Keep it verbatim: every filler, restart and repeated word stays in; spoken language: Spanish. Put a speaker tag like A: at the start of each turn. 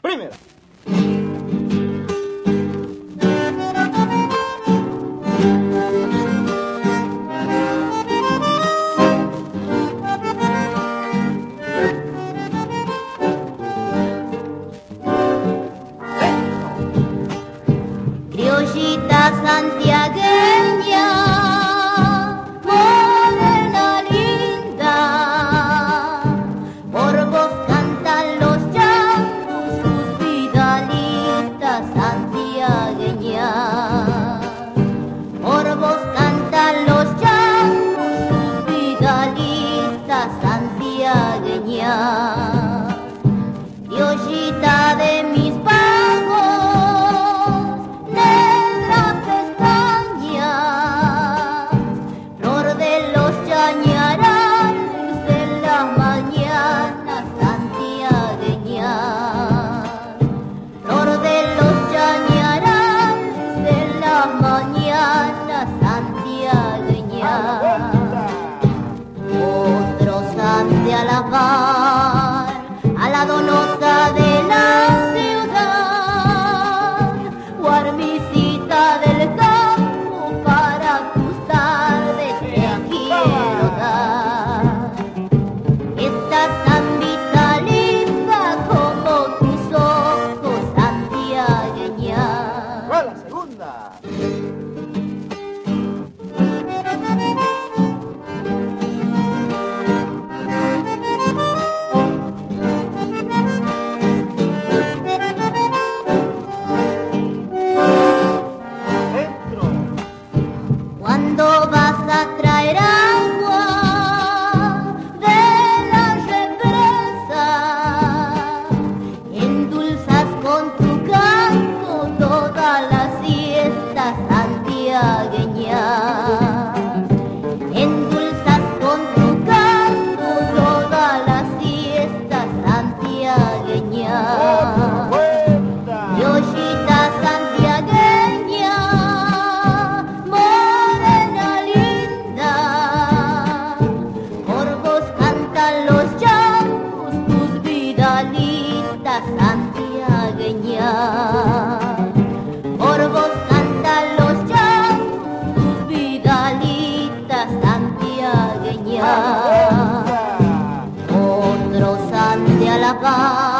A: Primera.
B: Criollita santiagueña, morena linda, por vos cantan los llanos sus vidalitas santiagueñas. Por vos cantan los llanos sus vidalitas santiagueñas. Criollita de mis pagos, negra pestaña, flor de los chañarales de las mañanas santiagueñas, flor de los chañarales de las mañanas santiagueñas. Otros han de alabar a la donosa de la ciudad, guarmicita del campo, para tus tardes te quiero dar. Esta zambita linda como tus ojos santiagueña.
A: ¡Va la segunda!
B: Cuando vas a traer agua de la represa, endulzas con tu canto toda la siesta santiagueña. Endulzas con tu canto toda la siesta santiagueña. Criollita santiagueña, morena linda, por vos cantan los llanos tus vidalitas santiagueñas. Por vos cantan los llanos tus vidalitas santiagueñas. Otros han de alabar